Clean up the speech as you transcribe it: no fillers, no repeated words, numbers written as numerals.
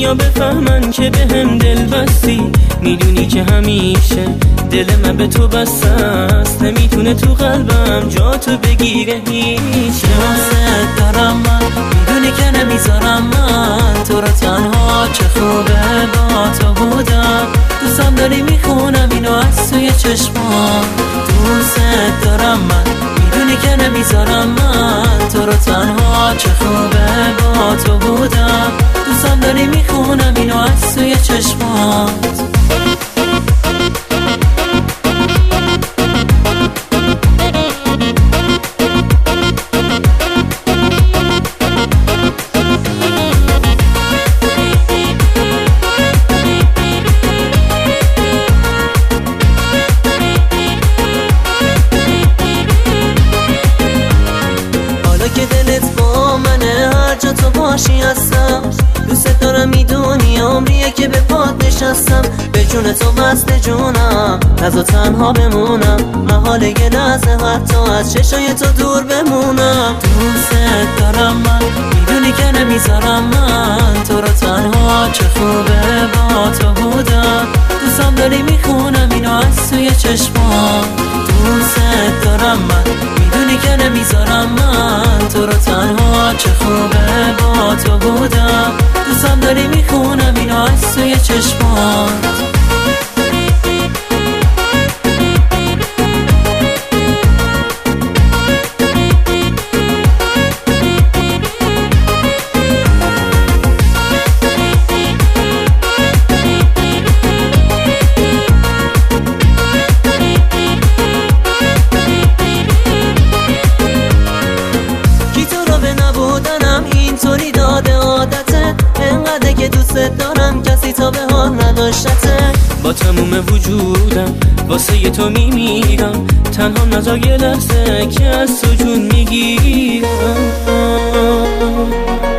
دنیا بفهمن که به هم دل بستی. میدونی که همیشه دل من به تو بسته است، نمیتونه تو قلبم جا تو بگیره هیچ. دوست دارم من، میدونی که نمیذارم من تو رو تنها. چه خوبه با تو بودم، دوستم داری میخونم اینو از توی چشمان. دوست دارم من، میدونی که نمیذارم من تو رو تنها. چه خوبه با تو بودم، دوستم داری میخونم اینو از توی چشمات. که دلت با منه، هر جا تو باشی هستم. دوست دارم، میدونی عمریه که به پات نشستم. به جون تو بسته جونم، نذار تنها بمونم. محاله یه لحظه حتی از چشای تو دور بمونم. دوست دارم من، میدونی که نمیذارم من تو رو تنها. چه خوبه با تو بودم، دوستم داری میخونم اینو از توی چشمان. دوست دارم من، میدونی که نمیذارم من تو رو تنها. چه خوبه با تو بودم، دوستم داری میخونم اینو از توی چشمات. اینطوری داده عادته، انقدر که دوست دارم کسی تا به حال نداشته. با تموم وجودم واسه تو میمیرم، تنها نذار یه لحظه که از تو جون میگیرم.